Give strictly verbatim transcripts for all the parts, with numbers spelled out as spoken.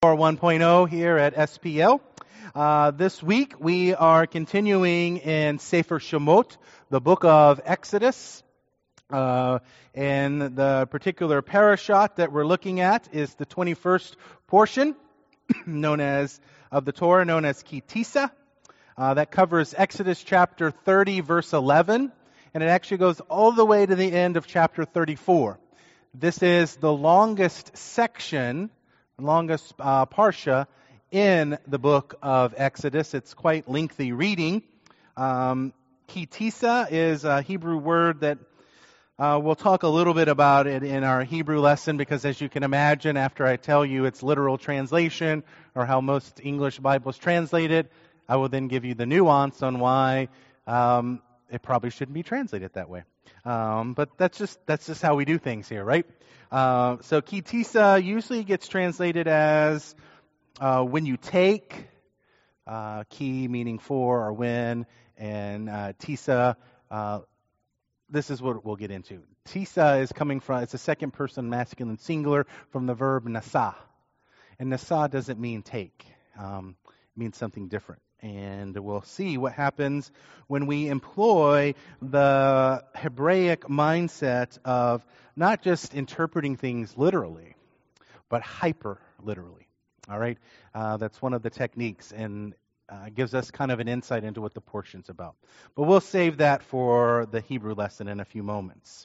one point oh here at S P L. Uh, this week we are continuing in Sefer Shemot, the book of Exodus. Uh, and the particular parashat that we're looking at is the twenty-first portion, known as of the Torah, known as Ki Tisa. Uh, that covers Exodus chapter thirty, verse eleven, and it actually goes all the way to the end of chapter thirty-four. This is the longest section, longest uh, parsha in the book of Exodus. It's quite lengthy reading. Um, Ki Tisa is a Hebrew word that uh, we'll talk a little bit about it in our Hebrew lesson, because as you can imagine, after I tell you its literal translation or how most English Bibles translate it, I will then give you the nuance on why um, it probably shouldn't be translated that way. Um, but that's just that's just how we do things here, right? Uh, so Ki Tisa usually gets translated as uh, when you take, uh, ki meaning for or when, and uh, Tisa, uh, this is what we'll get into. Tisa is coming from, it's a second person masculine singular from the verb nasa. And nasa doesn't mean take. Um, it means something different. And we'll see what happens when we employ the Hebraic mindset of not just interpreting things literally, but hyper literally. All right? Uh, that's one of the techniques, and uh, gives us kind of an insight into what the portion's about. But we'll save that for the Hebrew lesson in a few moments.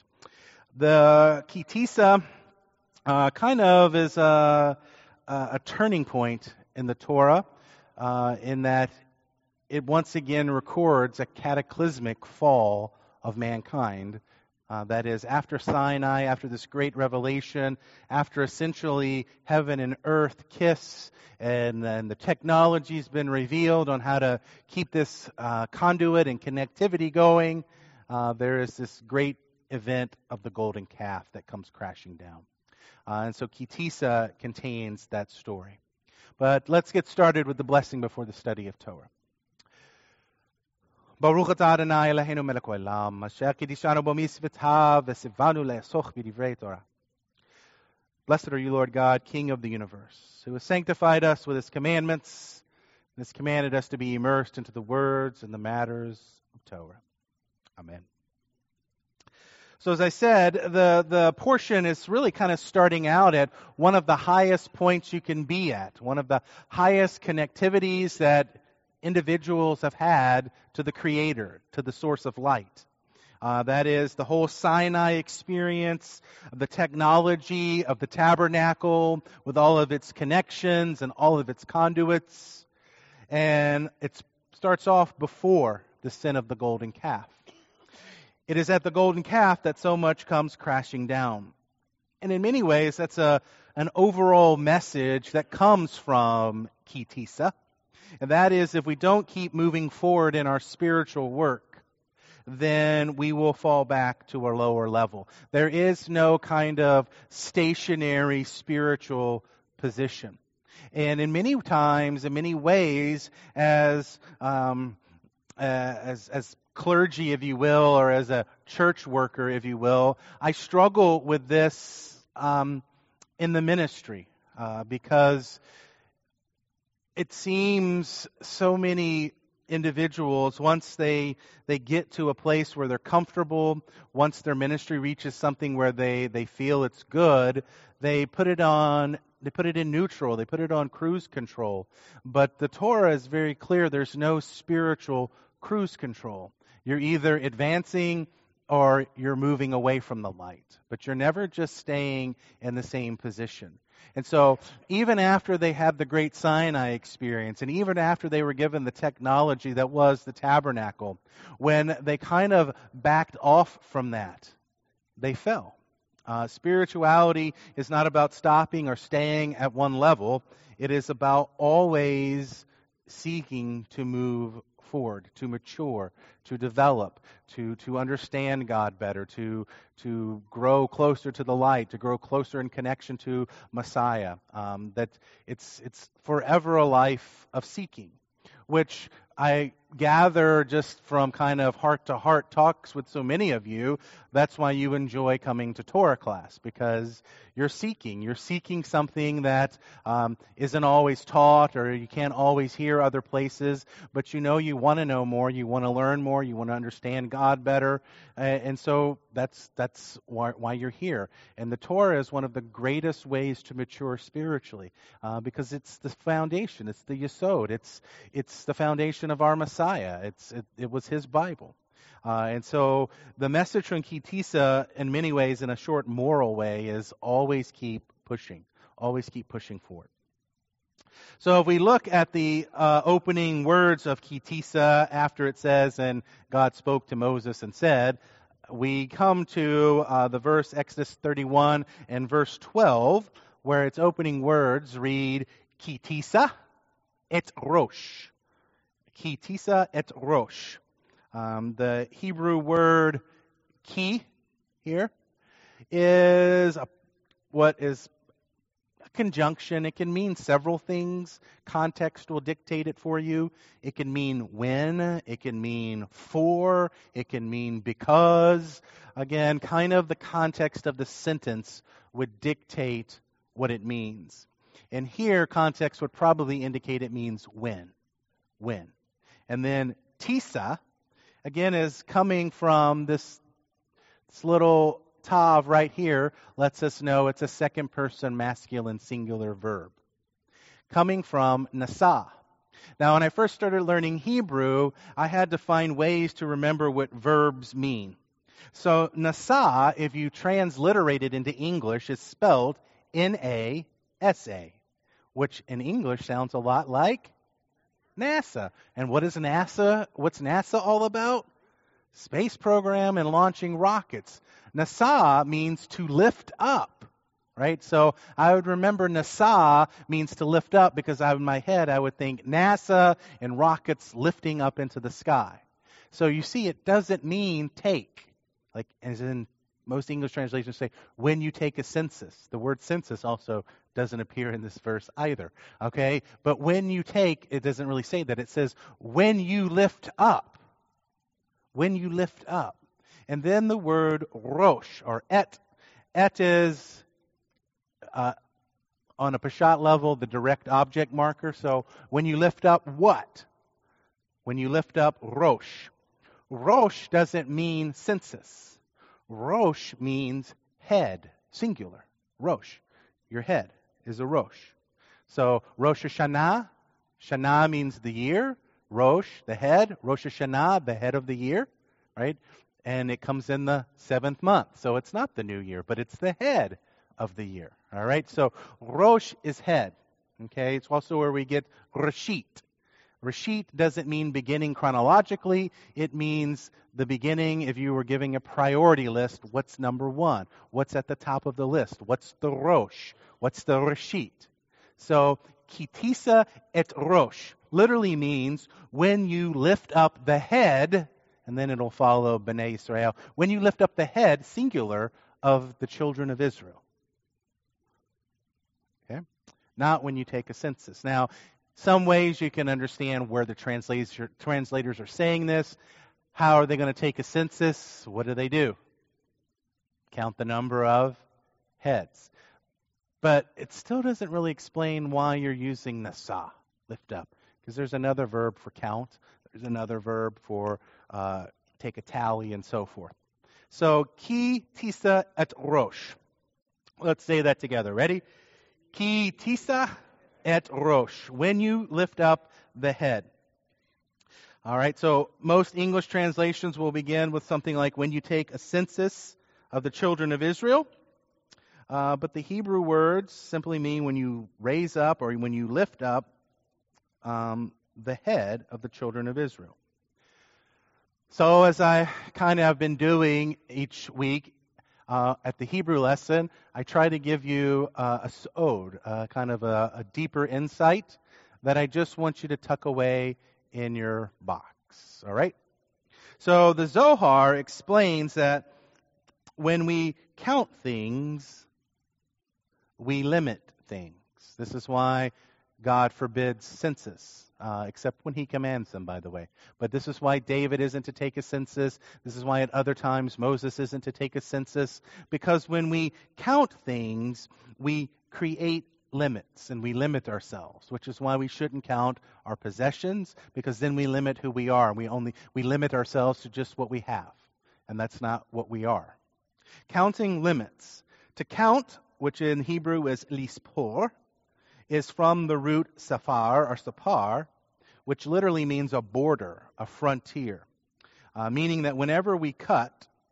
The Ki Tisa uh, kind of is a, a turning point in the Torah, uh, in that it once again records a cataclysmic fall of mankind. Uh, that is, after Sinai, after this great revelation, after essentially heaven and earth kiss, and then the technology's been revealed on how to keep this uh, conduit and connectivity going, uh, there is this great event of the golden calf that comes crashing down. Uh, and so Ki Tisa contains that story. But let's get started with the blessing before the study of Torah. Baruch atah Adonai Eloheinu melech haolam, asher kiddushanu b'mitzvotav v'tzivanu le'asoch b'divrei Torah. Blessed are you, Lord God, King of the universe, who has sanctified us with His commandments, and has commanded us to be immersed into the words and the matters of Torah. Amen. So as I said, the, the portion is really kind of starting out at one of the highest points you can be at, one of the highest connectivities that individuals have had to the Creator, to the source of light. Uh, that is the whole Sinai experience, the technology of the tabernacle with all of its connections and all of its conduits. And it starts off before the sin of the golden calf. It is at the golden calf that so much comes crashing down. And in many ways, that's a an overall message that comes from Ki Tisa. And that is, if we don't keep moving forward in our spiritual work, then we will fall back to a lower level. There is no kind of stationary spiritual position. And in many times, in many ways, as um, uh, as as clergy, if you will, or as a church worker, if you will, I struggle with this um, in the ministry uh, because it seems so many individuals, once they they get to a place where they're comfortable, once their ministry reaches something where they, they feel it's good, they put it on they put it in neutral, they put it on cruise control. But the Torah is very clear, there's no spiritual cruise control. You're either advancing or you're moving away from the light. But you're never just staying in the same position. And so even after they had the great Sinai experience, and even after they were given the technology that was the tabernacle, when they kind of backed off from that, they fell. Uh, spirituality is not about stopping or staying at one level. It is about always seeking to move forward, to mature, to develop, to to understand God better, to to grow closer to the light, to grow closer in connection to Messiah. Um, that it's it's forever a life of seeking, which I gather just from kind of heart-to-heart talks with so many of you, that's why you enjoy coming to Torah class, because you're seeking. You're seeking something that um, isn't always taught, or you can't always hear other places, but you know you want to know more, you want to learn more, you want to understand God better, uh, and so that's that's why, why you're here. And the Torah is one of the greatest ways to mature spiritually, uh, because it's the foundation, it's the yesod, it's it's the foundation of our Messiah. It's it, it was His Bible. Uh, and so the message from Ki Tisa, in many ways, in a short moral way, is always keep pushing. Always keep pushing forward. So if we look at the uh, opening words of Ki Tisa, after it says, and God spoke to Moses and said, we come to uh, the verse Exodus thirty-one and verse twelve, where its opening words read, Ki Tisa et Rosh. Ki Tisa et Rosh. Um, the Hebrew word ki here is a, what is a conjunction. It can mean several things. Context will dictate it for you. It can mean when. It can mean for. It can mean because. Again, kind of the context of the sentence would dictate what it means. And here, context would probably indicate it means when. When. And then tisa, again, is coming from this, this little tav right here, lets us know it's a second person masculine singular verb. Coming from nasa. Now, when I first started learning Hebrew, I had to find ways to remember what verbs mean. So nasa, if you transliterate it into English, is spelled N A S A, which in English sounds a lot like NASA. And what is NASA? What's NASA all about? Space program and launching rockets. NASA means to lift up, right? So I would remember NASA means to lift up because I, in my head I would think NASA and rockets lifting up into the sky. So you see, it doesn't mean take, like as in most English translations say, when you take a census. The word census also doesn't appear in this verse either, okay? But when you take, it doesn't really say that. It says, when you lift up. When you lift up. And then the word rosh, or et. Et is, uh, on a Peshat level, the direct object marker. So when you lift up what? When you lift up rosh. Rosh doesn't mean census. Rosh means head, singular. Rosh, your head is a Rosh. So Rosh Hashanah, Shana means the year. Rosh, the head. Rosh Hashanah, the head of the year, right? And it comes in the seventh month. So it's not the new year, but it's the head of the year. All right? So Rosh is head. Okay? It's also where we get Rashit. Rashit doesn't mean beginning chronologically. It means the beginning, if you were giving a priority list, what's number one? What's at the top of the list? What's the Rosh? What's the Rashit? So, Ki Tisa et Rosh literally means when you lift up the head, and then it'll follow Bnei Israel, when you lift up the head, singular, of the children of Israel. Okay? Not when you take a census. Now, some ways you can understand where the translators translators are saying this. How are they going to take a census? What do they do? Count the number of heads. But it still doesn't really explain why you're using nasa, lift up. Because there's another verb for count. There's another verb for uh, take a tally and so forth. So, ki tisa et rosh. Let's say that together. Ready? Ki tisa et rosh, when you lift up the head. All right, so most English translations will begin with something like when you take a census of the children of Israel. Uh, but the Hebrew words simply mean when you raise up or when you lift up um, the head of the children of Israel. So as I kind of have been doing each week, Uh, at the Hebrew lesson, I try to give you uh, a sod, uh, kind of a, a deeper insight that I just want you to tuck away in your box. All right? So the Zohar explains that when we count things, we limit things. This is why God forbids census. uh, except when he commands them, by the way. But this is why David isn't to take a census. This is why at other times Moses isn't to take a census, because when we count things, we create limits and we limit ourselves, which is why we shouldn't count our possessions, because then we limit who we are. We only we limit ourselves to just what we have, and that's not what we are. Counting limits. To count, which in Hebrew is lispor, is from the root safar or sapar, which literally means a border, a frontier, uh, meaning that whenever we cut,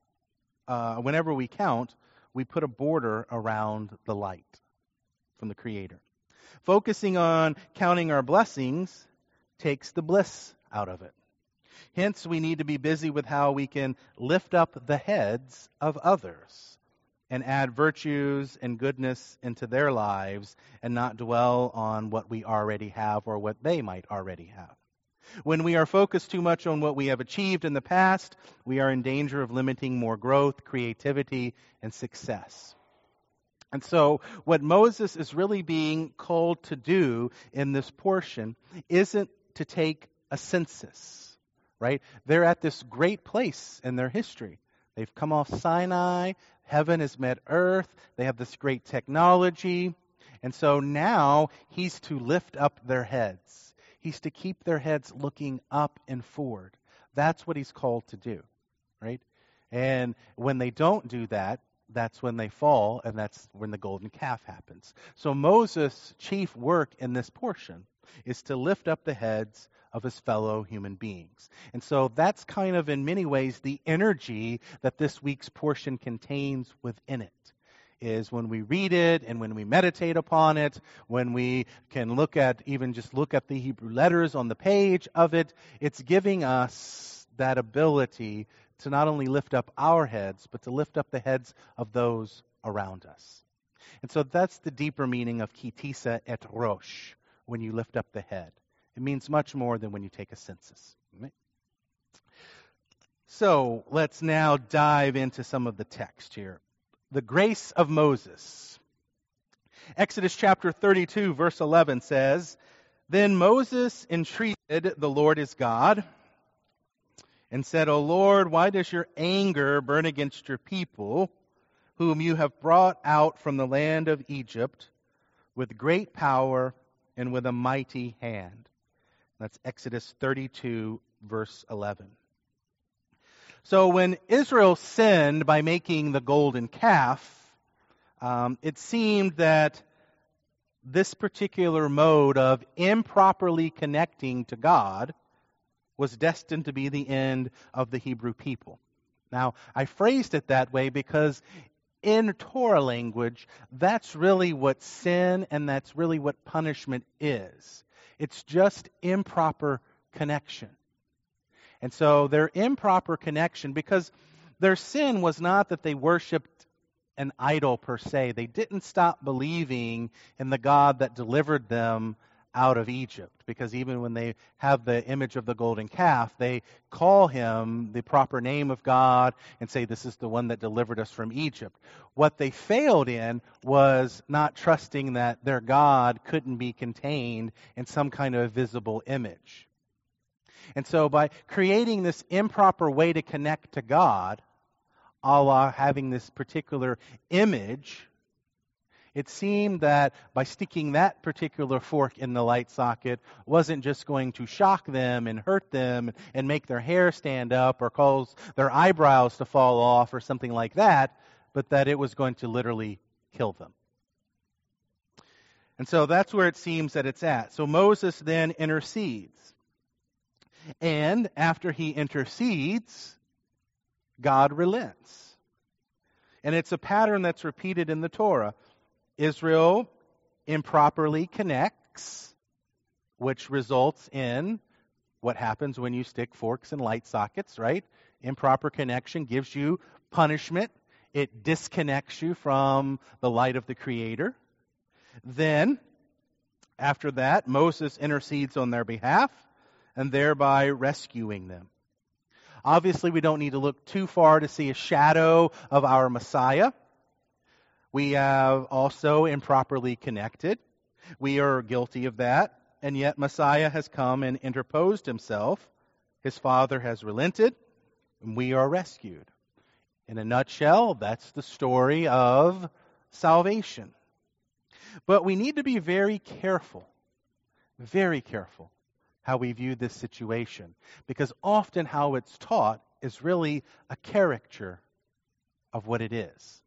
uh, whenever we count, we put a border around the light from the Creator. Focusing on counting our blessings takes the bliss out of it. Hence, we need to be busy with how we can lift up the heads of others and add virtues and goodness into their lives and not dwell on what we already have or what they might already have. When we are focused too much on what we have achieved in the past, we are in danger of limiting more growth, creativity, and success. And so what Moses is really being called to do in this portion isn't to take a census, right? They're at this great place in their history. They've come off Sinai. Heaven has met earth. They have this great technology. And so now he's to lift up their heads. He's to keep their heads looking up and forward. That's what he's called to do, right? And when they don't do that, that's when they fall, and that's when the golden calf happens. So Moses' chief work in this portion is to lift up the heads of his fellow human beings. And so that's kind of in many ways the energy that this week's portion contains within it, is when we read it and when we meditate upon it, when we can look at, even just look at the Hebrew letters on the page of it, it's giving us that ability to not only lift up our heads, but to lift up the heads of those around us. And so that's the deeper meaning of kitisa et rosh, when you lift up the head. It means much more than when you take a census. Right? So let's now dive into some of the text here. The grace of Moses. Exodus chapter thirty-two, verse eleven says, "Then Moses entreated the Lord his God and said, O Lord, why does your anger burn against your people, whom you have brought out from the land of Egypt with great power and with a mighty hand?" That's Exodus thirty-two, verse eleven. So when Israel sinned by making the golden calf, um, it seemed that this particular mode of improperly connecting to God was destined to be the end of the Hebrew people. Now, I phrased it that way because in Torah language, that's really what sin and that's really what punishment is. It's just improper connection. And so their improper connection, because their sin was not that they worshipped an idol per se. They didn't stop believing in the God that delivered them out of Egypt, because even when they have the image of the golden calf, they call him the proper name of God and say, this is the one that delivered us from Egypt. What they failed in was not trusting that their God couldn't be contained in some kind of visible image. And so by creating this improper way to connect to God, a la having this particular image, it seemed that by sticking that particular fork in the light socket wasn't just going to shock them and hurt them and make their hair stand up or cause their eyebrows to fall off or something like that, but that it was going to literally kill them. And so that's where it seems that it's at. So Moses then intercedes. And after he intercedes, God relents. And it's a pattern that's repeated in the Torah. Israel improperly connects, which results in what happens when you stick forks in light sockets, right? Improper connection gives you punishment. It disconnects you from the light of the Creator. Then, after that, Moses intercedes on their behalf and thereby rescuing them. Obviously, we don't need to look too far to see a shadow of our Messiah. We have also improperly connected. We are guilty of that. and yet Messiah has come and interposed himself. His Father has relented, and we are rescued. In a nutshell, that's the story of salvation. But we need to be very careful, very careful how we view this situation, because often how it's taught is really a caricature of what it is.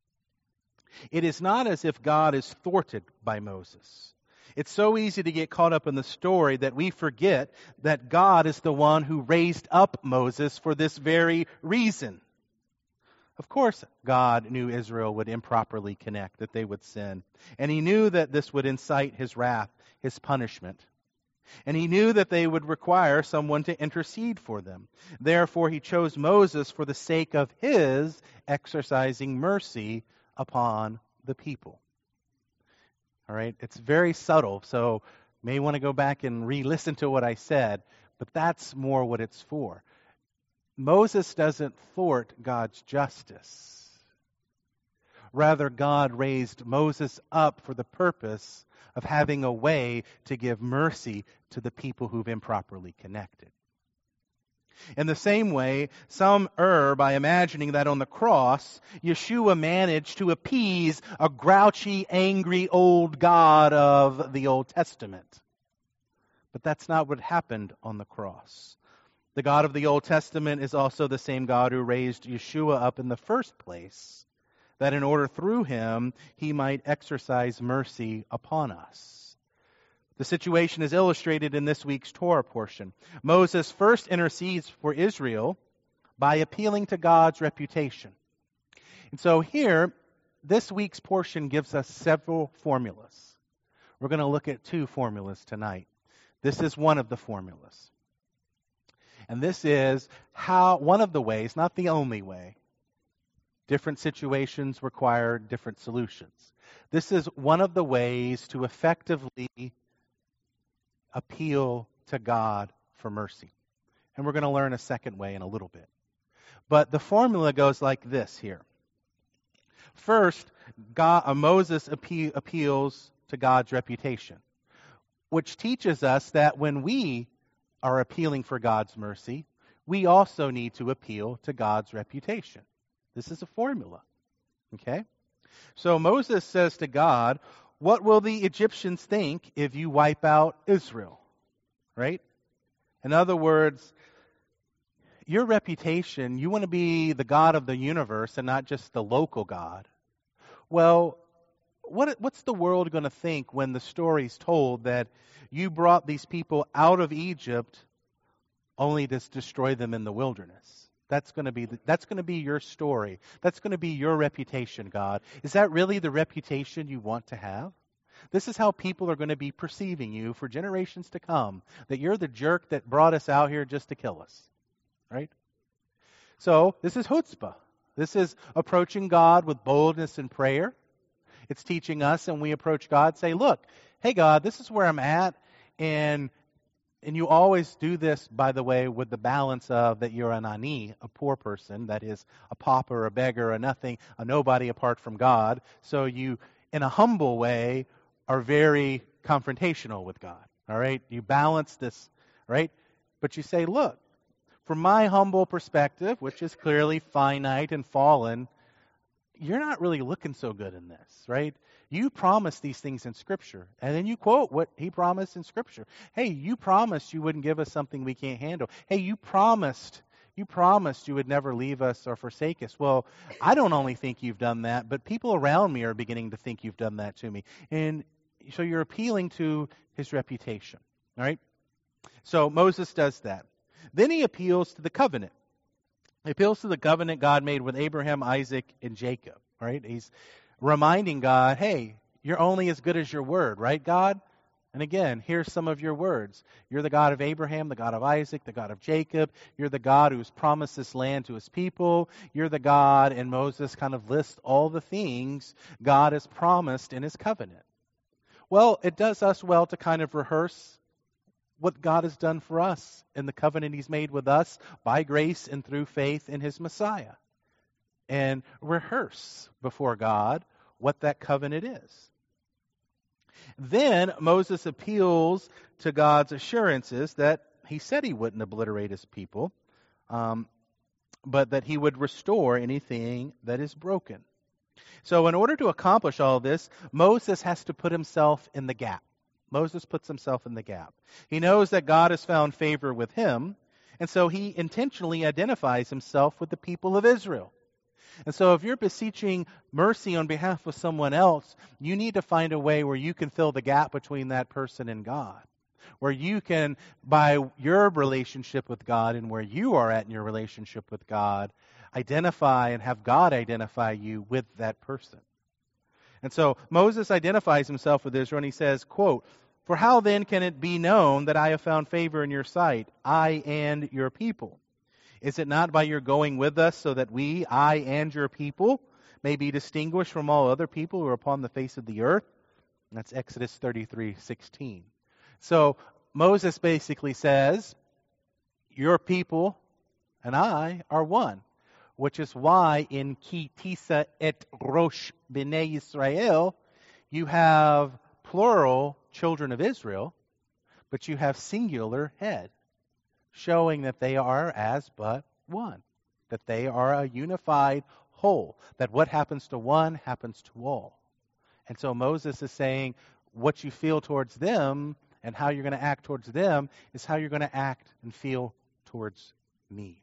It is not as if God is thwarted by Moses. It's so easy to get caught up in the story that we forget that God is the one who raised up Moses for this very reason. Of course, God knew Israel would improperly connect, that they would sin. And he knew that this would incite his wrath, his punishment. And he knew that they would require someone to intercede for them. Therefore, he chose Moses for the sake of his exercising mercy upon the people. All right? It's very subtle, so you may want to go back and re-listen to what I said, but that's more what it's for. Moses doesn't thwart God's justice. Rather, God raised Moses up for the purpose of having a way to give mercy to the people who've improperly connected. In the same way, some err by imagining that on the cross, Yeshua managed to appease a grouchy, angry old God of the Old Testament. But that's not what happened on the cross. The God of the Old Testament is also the same God who raised Yeshua up in the first place, that in order through him he might exercise mercy upon us. The situation is illustrated in this week's Torah portion. Moses first intercedes for Israel by appealing to God's reputation. And so here, this week's portion gives us several formulas. We're going to look at two formulas tonight. This is one of the formulas. And this is how one of the ways, not the only way. Different situations require different solutions. This is one of the ways to effectively appeal to God for mercy. And we're going to learn a second way in a little bit. But the formula goes like this here. First, God, uh, Moses appe- appeals to God's reputation, which teaches us that when we are appealing for God's mercy, we also need to appeal to God's reputation. This is a formula. Okay? So Moses says to God, what will the Egyptians think if you wipe out Israel? Right? In other words, your reputation, you want to be the God of the universe and not just the local God. Well, what what's the world going to think when the story's told that you brought these people out of Egypt only to destroy them in the wilderness? That's going to be the, that's going to be your story. That's going to be your reputation, God. Is that really the reputation you want to have? This is how people are going to be perceiving you for generations to come, that you're the jerk that brought us out here just to kill us. Right? So, this is chutzpah. This is approaching God with boldness and prayer. It's teaching us, and we approach God, say, look, hey God, this is where I'm at, and and you always do this, by the way, with the balance of that you're an ani, a poor person, that is a pauper, a beggar, a nothing, a nobody apart from God. So you, in a humble way, are very confrontational with God. All right? You balance this, right? But you say, look, from my humble perspective, which is clearly finite and fallen, you're not really looking so good in this, right? You promised these things in Scripture, and then you quote what he promised in Scripture. Hey, you promised you wouldn't give us something we can't handle. Hey, you promised, you promised you would never leave us or forsake us. Well, I don't only think you've done that, but people around me are beginning to think you've done that to me. And so you're appealing to his reputation, all right? So Moses does that. Then he appeals to the covenant. He appeals to the covenant God made with Abraham, Isaac, and Jacob, right? He's reminding God, hey, you're only as good as your word, right, God? And again, here's some of your words. You're the God of Abraham, the God of Isaac, the God of Jacob. You're the God who's promised this land to his people. You're the God, and Moses kind of lists all the things God has promised in his covenant. Well, it does us well to kind of rehearse what God has done for us in the covenant he's made with us by grace and through faith in his Messiah. And rehearse before God what that covenant is. Then Moses appeals to God's assurances that he said he wouldn't obliterate his people, um, but that he would restore anything that is broken. So in order to accomplish all this, Moses has to put himself in the gap. Moses puts himself in the gap. He knows that God has found favor with him, and so he intentionally identifies himself with the people of Israel. And so if you're beseeching mercy on behalf of someone else, you need to find a way where you can fill the gap between that person and God. Where you can, by your relationship with God and where you are at in your relationship with God, identify and have God identify you with that person. And so Moses identifies himself with Israel and he says, quote, "For how then can it be known that I have found favor in your sight, I and your people? Is it not by your going with us so that we, I and your people, may be distinguished from all other people who are upon the face of the earth?" And that's Exodus thirty-three sixteen. So Moses basically says, your people and I are one, which is why in Ki Tisa et Rosh B'nai Yisrael, you have plural children of Israel, but you have singular head, showing that they are as but one, that they are a unified whole, that what happens to one happens to all. And so Moses is saying what you feel towards them and how you're going to act towards them is how you're going to act and feel towards me.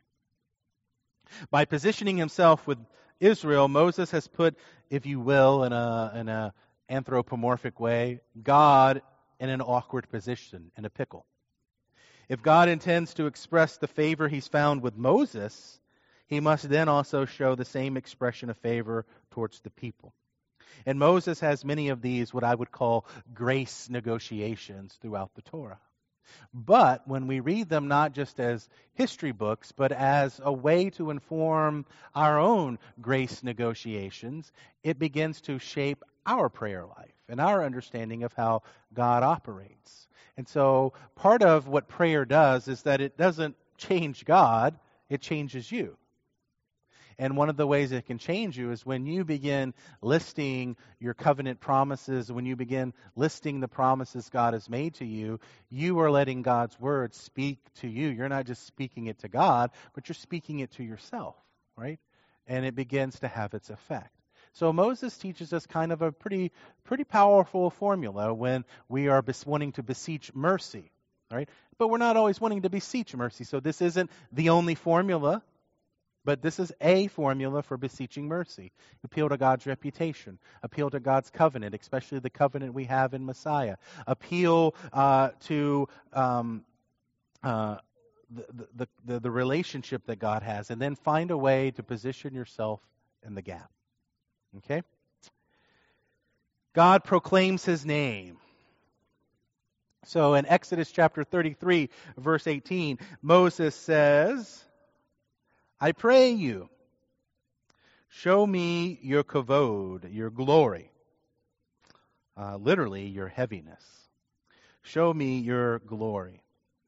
By positioning himself with Israel, Moses has put, if you will, in a in a anthropomorphic way, God in an awkward position, in a pickle. If God intends to express the favor he's found with Moses, he must then also show the same expression of favor towards the people. And Moses has many of these, what I would call grace negotiations throughout the Torah. But when we read them not just as history books, but as a way to inform our own grace negotiations, it begins to shape our prayer life and our understanding of how God operates. And so part of what prayer does is that it doesn't change God, it changes you. And one of the ways it can change you is when you begin listing your covenant promises, when you begin listing the promises God has made to you, you are letting God's word speak to you. You're not just speaking it to God, but you're speaking it to yourself, right? And it begins to have its effect. So Moses teaches us kind of a pretty pretty powerful formula when we are bes- wanting to beseech mercy, right? But we're not always wanting to beseech mercy. So this isn't the only formula. But this is a formula for beseeching mercy. Appeal to God's reputation. Appeal to God's covenant, especially the covenant we have in Messiah. Appeal uh, to um, uh, the, the, the, the relationship that God has. And then find a way to position yourself in the gap. Okay? God proclaims his name. So in Exodus chapter thirty-three, verse eighteen, Moses says, "I pray you, show me your kavod, your glory." Uh, literally, your heaviness. Show me your glory.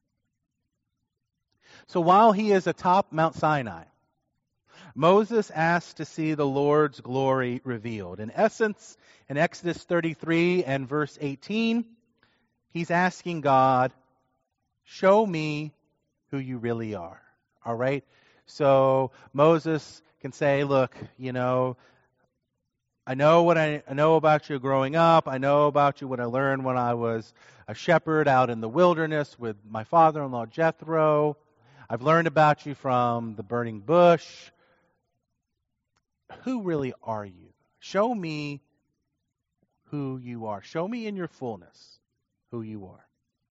So while he is atop Mount Sinai, Moses asks to see the Lord's glory revealed. In essence, in Exodus thirty-three and verse eighteen, he's asking God, show me who you really are. All right? So Moses can say, look, you know, I know what I, I know about you growing up. I know about you what I learned when I was a shepherd out in the wilderness with my father-in-law Jethro. I've learned about you from the burning bush. Who really are you? Show me who you are. Show me in your fullness who you are.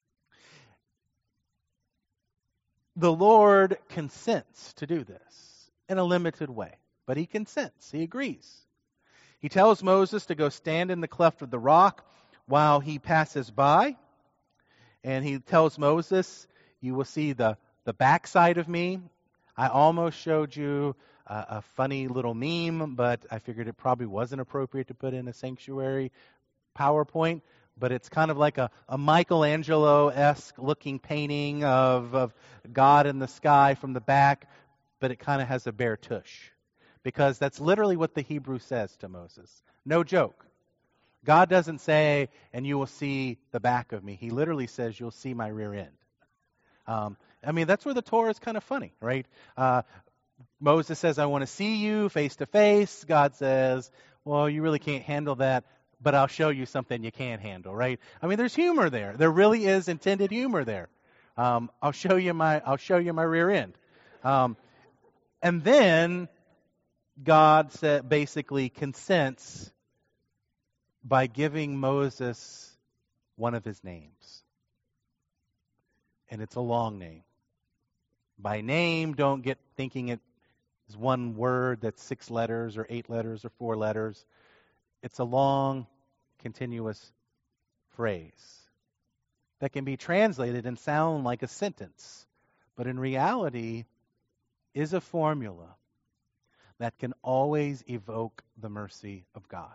The Lord consents to do this in a limited way, but he consents. He agrees. He tells Moses to go stand in the cleft of the rock while he passes by, and he tells Moses, you will see the, the backside of me. I almost showed you a, a funny little meme, but I figured it probably wasn't appropriate to put in a sanctuary PowerPoint. But it's kind of like a, a Michelangelo-esque looking painting of, of God in the sky from the back, but it kind of has a bare tush. Because that's literally what the Hebrew says to Moses. No joke. God doesn't say, and you will see the back of me. He literally says, you'll see my rear end. Um, I mean, that's where the Torah is kind of funny, right? Uh, Moses says, I want to see you face to face. God says, well, you really can't handle that, but I'll show you something you can handle, right? I mean, there's humor there. There really is intended humor there. Um, I'll show you my, I'll show you my rear end. Um, and then God said, basically consents by giving Moses one of his names. And it's a long name. By name, don't get thinking it is one word that's six letters or eight letters or four letters. It's a long, continuous phrase that can be translated and sound like a sentence, but in reality is a formula that can always evoke the mercy of God.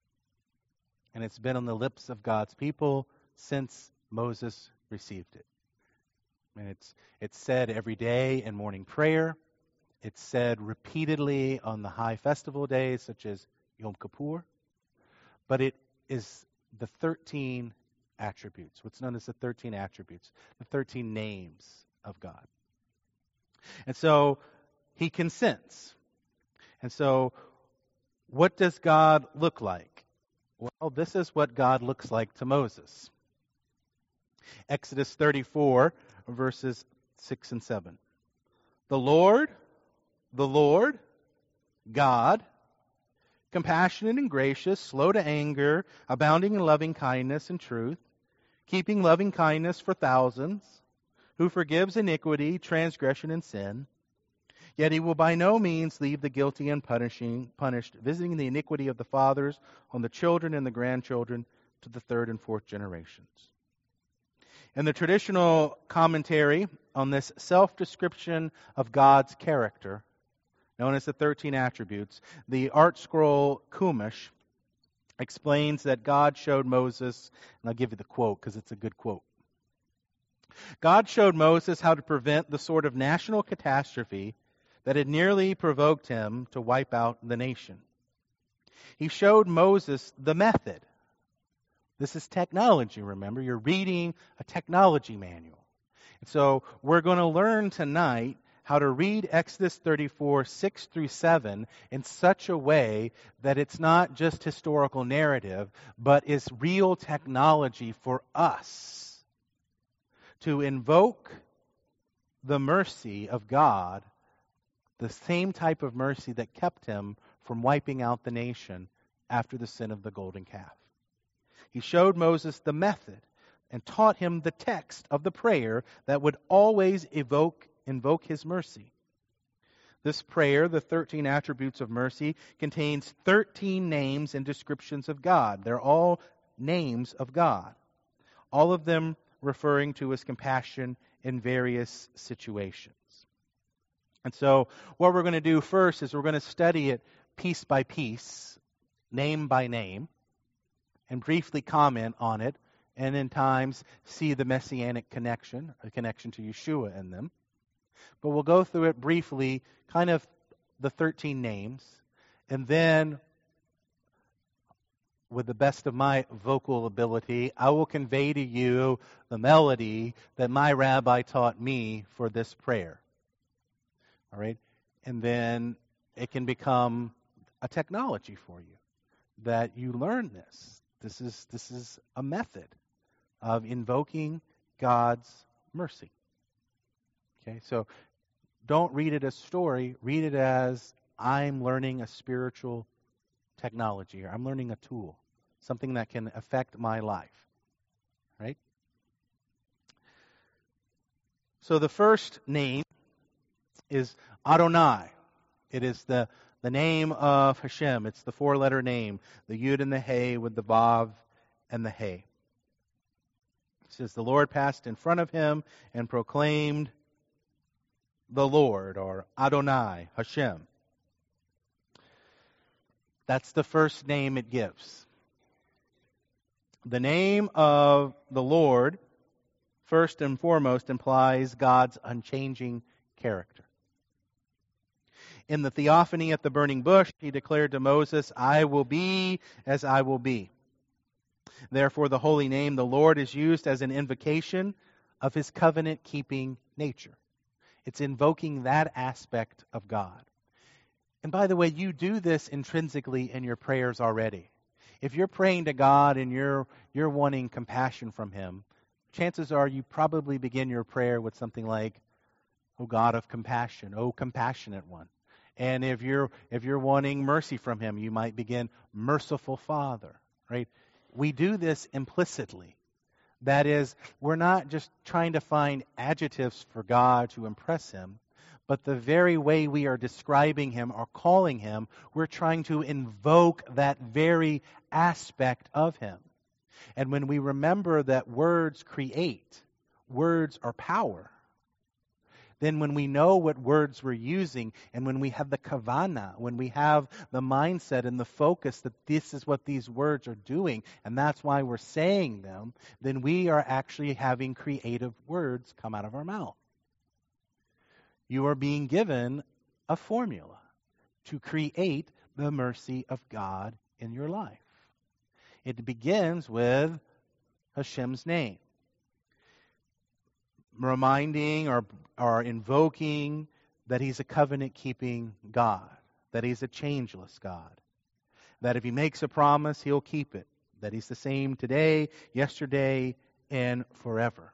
And it's been on the lips of God's people since Moses received it. And it's it's said every day in morning prayer. It's said repeatedly on the high festival days, such as Yom Kippur. But it is the thirteen attributes, what's known as the thirteen attributes, the thirteen names of God. And so he consents. And so what does God look like? Well, this is what God looks like to Moses. Exodus thirty-four, verses six and seven. The Lord, the Lord, God, compassionate and gracious, slow to anger, abounding in loving kindness and truth, keeping loving kindness for thousands, who forgives iniquity, transgression, and sin. Yet he will by no means leave the guilty unpunishing, punished, visiting the iniquity of the fathers on the children and the grandchildren to the third and fourth generations. In the traditional commentary on this self-description of God's character, known as the thirteen attributes, the Art Scroll Chumash explains that God showed Moses, and I'll give you the quote because it's a good quote. God showed Moses how to prevent the sort of national catastrophe that had nearly provoked him to wipe out the nation. He showed Moses the method. This is technology, remember? You're reading a technology manual. And so we're going to learn tonight how to read Exodus thirty-four, six through seven in such a way that it's not just historical narrative, but is real technology for us to invoke the mercy of God, the same type of mercy that kept him from wiping out the nation after the sin of the golden calf. He showed Moses the method and taught him the text of the prayer that would always evoke, invoke his mercy. This prayer, the thirteen attributes of mercy, contains thirteen names and descriptions of God. They're all names of God, all of them referring to his compassion in various situations. And so what we're going to do first is we're going to study it piece by piece, name by name, and briefly comment on it, and in times see the messianic connection, a connection to Yeshua in them. But we'll go through it briefly, kind of the thirteen names, and then with the best of my vocal ability, I will convey to you the melody that my rabbi taught me for this prayer. All right? And then it can become a technology for you, that you learn this. This is this is a method of invoking God's mercy. Okay, so don't read it as story. Read it as I'm learning a spiritual technology, or I'm learning a tool, something that can affect my life. Right? So the first name is Adonai. It is the The name of Hashem. It's the four-letter name, the Yud and the Hey with the Vav and the Hey. It says, the Lord passed in front of him and proclaimed the Lord, or Adonai, Hashem. That's the first name it gives. The name of the Lord, first and foremost, implies God's unchanging character. In the theophany at the burning bush, he declared to Moses, I will be as I will be. Therefore, the holy name, the Lord, is used as an invocation of his covenant-keeping nature. It's invoking that aspect of God. And by the way, you do this intrinsically in your prayers already. If you're praying to God and you're you're wanting compassion from him, chances are you probably begin your prayer with something like, "O God of compassion, O compassionate one." And if you're if you're wanting mercy from him, you might begin, "Merciful Father," right? We do this implicitly. That is, we're not just trying to find adjectives for God to impress him, but the very way we are describing him or calling him, we're trying to invoke that very aspect of him. And when we remember that words create, words are power, then when we know what words we're using, and when we have the kavana, when we have the mindset and the focus that this is what these words are doing, and that's why we're saying them, then we are actually having creative words come out of our mouth. You are being given a formula to create the mercy of God in your life. It begins with Hashem's name. Reminding or, or invoking that he's a covenant-keeping God, that he's a changeless God, that if he makes a promise, he'll keep it, that he's the same today, yesterday, and forever.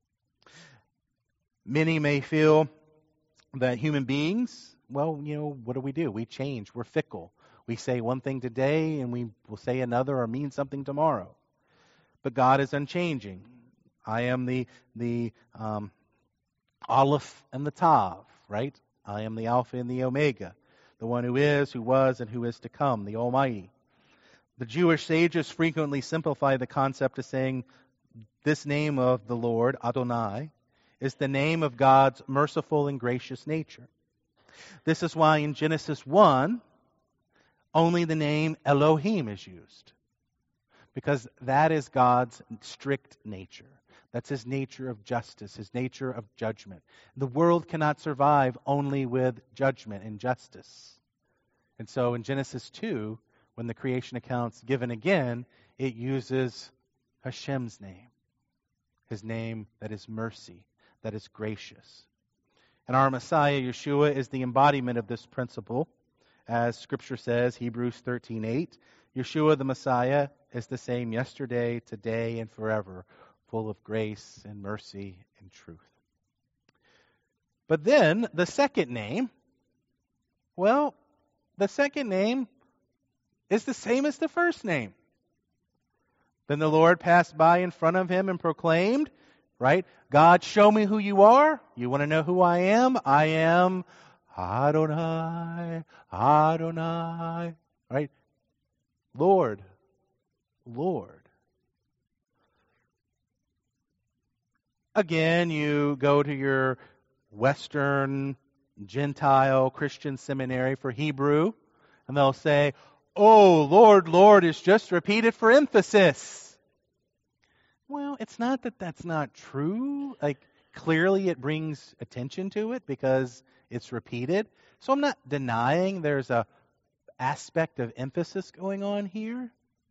Many may feel that human beings, well, you know, what do we do? We change. We're fickle. We say one thing today and we will say another or mean something tomorrow. But God is unchanging. I am the the um, Aleph and the Tav, right? I am the Alpha and the Omega, the one who is, who was, and who is to come, the Almighty. The Jewish sages frequently simplify the concept as saying this name of the Lord, Adonai, is the name of God's merciful and gracious nature. This is why in Genesis one, only the name Elohim is used, because that is God's strict nature. That's his nature of justice, his nature of judgment. The world cannot survive only with judgment and justice. And so in Genesis two, when the creation account's given again, it uses Hashem's name, his name that is mercy, that is gracious. And our Messiah, Yeshua, is the embodiment of this principle. As Scripture says, Hebrews thirteen eight, Yeshua the Messiah is the same yesterday, today, and forever, full of grace and mercy and truth. But then, the second name, well, the second name is the same as the first name. Then the Lord passed by in front of him and proclaimed, right? God, show me who you are. You want to know who I am? I am Adonai, Adonai, right? Lord, Lord. Again, you go to your Western Gentile Christian seminary for Hebrew, and they'll say, oh, Lord, Lord is just repeated for emphasis. Well, it's not that that's not true. Like, clearly it brings attention to it because it's repeated. So I'm not denying there's a aspect of emphasis going on here.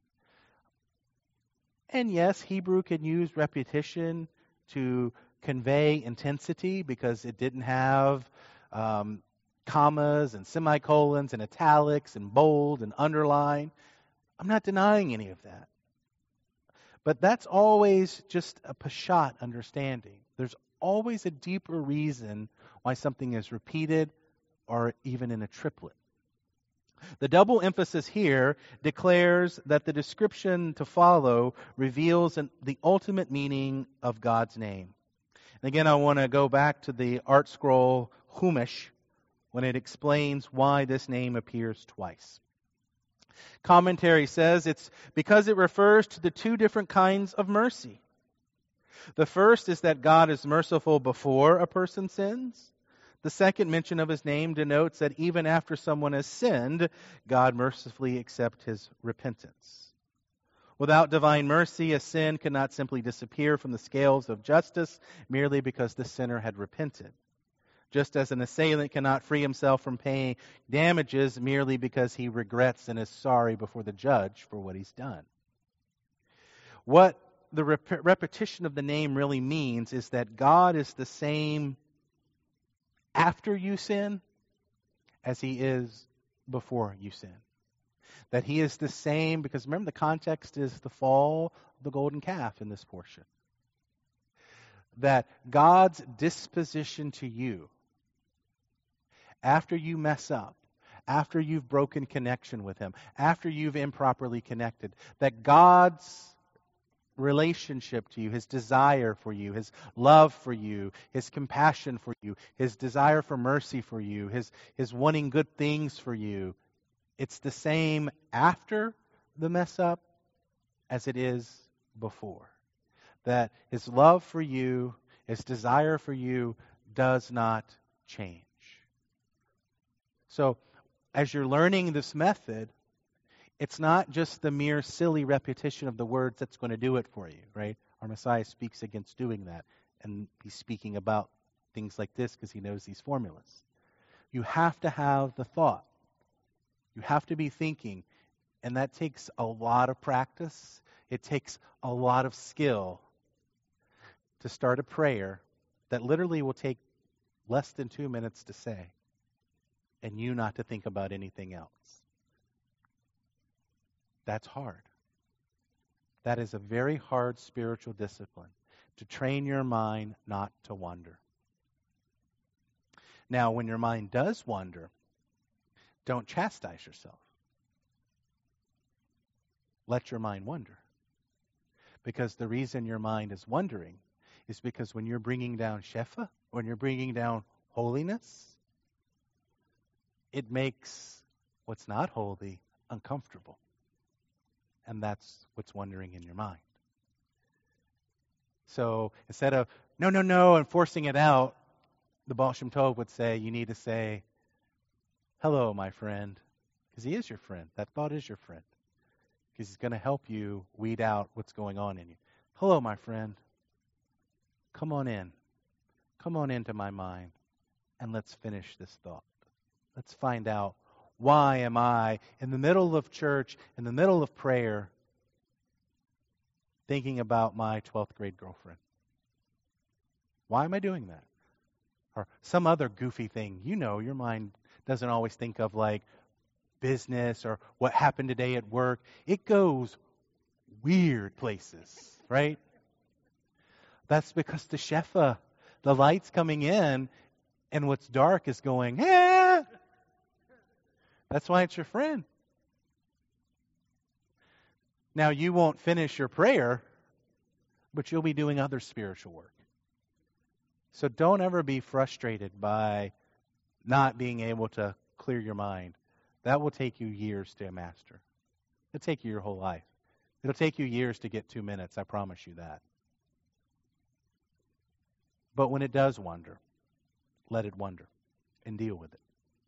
And yes, Hebrew can use repetition to convey intensity because it didn't have um, commas and semicolons and italics and bold and underline. I'm not denying any of that. But that's always just a Peshat understanding. There's always a deeper reason why something is repeated or even in a triplet. The double emphasis here declares that the description to follow reveals an, the ultimate meaning of God's name. And again, I want to go back to the Art Scroll Chumash when it explains why this name appears twice. Commentary says it's because it refers to the two different kinds of mercy. The first is that God is merciful before a person sins. The second mention of his name denotes that even after someone has sinned, God mercifully accepts his repentance. Without divine mercy, a sin cannot simply disappear from the scales of justice merely because the sinner had repented. Just as an assailant cannot free himself from paying damages merely because he regrets and is sorry before the judge for what he's done. What the rep- repetition of the name really means is that God is the same after you sin as he is before you sin. That he is the same, because remember the context is the fall of the golden calf in this portion. That God's disposition to you after you mess up, after you've broken connection with him, after you've improperly connected, that God's relationship to you, his desire for you, his love for you, his compassion for you, his desire for mercy for you, his, his wanting good things for you, it's the same after the mess up as it is before. That his love for you, his desire for you does not change. So, as you're learning this method, it's not just the mere silly repetition of the words that's going to do it for you, right? Our Messiah speaks against doing that, and he's speaking about things like this because he knows these formulas. You have to have the thought. You have to be thinking, and that takes a lot of practice. It takes a lot of skill to start a prayer that literally will take less than two minutes to say, and you not to think about anything else. That's hard. That is a very hard spiritual discipline, to train your mind not to wander. Now, when your mind does wander, don't chastise yourself. Let your mind wander. Because the reason your mind is wandering is because when you're bringing down Shefa, when you're bringing down holiness, it makes what's not holy uncomfortable. And that's what's wandering in your mind. So instead of, no, no, no, and forcing it out, the Baal Shem Tov would say, you need to say, hello, my friend, because he is your friend. That thought is your friend, because he's going to help you weed out what's going on in you. Hello, my friend. Come on in. Come on into my mind, and let's finish this thought. Let's find out, why am I, in the middle of church, in the middle of prayer, thinking about my twelfth grade girlfriend? Why am I doing that? Or some other goofy thing. You know, your mind doesn't always think of like business or what happened today at work. It goes weird places, right? That's because the Shefa, the light's coming in, and what's dark is going, eh. That's why it's your friend. Now, you won't finish your prayer, but you'll be doing other spiritual work. So don't ever be frustrated by not being able to clear your mind. That will take you years to master. It'll take you your whole life. It'll take you years to get two minutes, I promise you that. But when it does wander, let it wander and deal with it.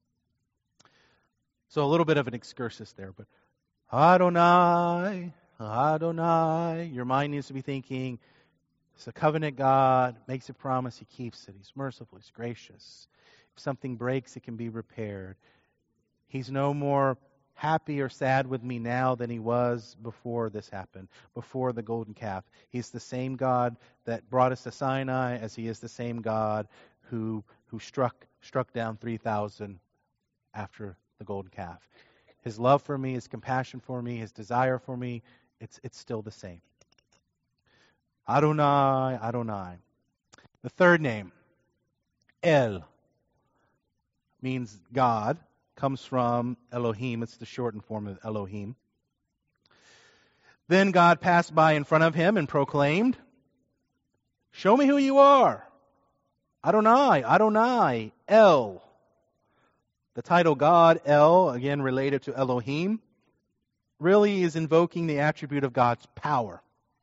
So a little bit of an excursus there, but Adonai, Adonai, your mind needs to be thinking, it's a covenant God, makes a promise, he keeps it. He's merciful, he's gracious. If something breaks, it can be repaired. He's no more happy or sad with me now than he was before this happened, before the golden calf. He's the same God that brought us to Sinai as he is the same God who who struck struck down three thousand after the golden calf. His love for me, his compassion for me, his desire for me, it's it's still the same. Adonai, Adonai. The third name, El, means God, comes from Elohim. It's the shortened form of Elohim. Then God passed by in front of him and proclaimed, show me who you are. Adonai, Adonai, El. The title God, El, again related to Elohim, really is invoking the attribute of God's power.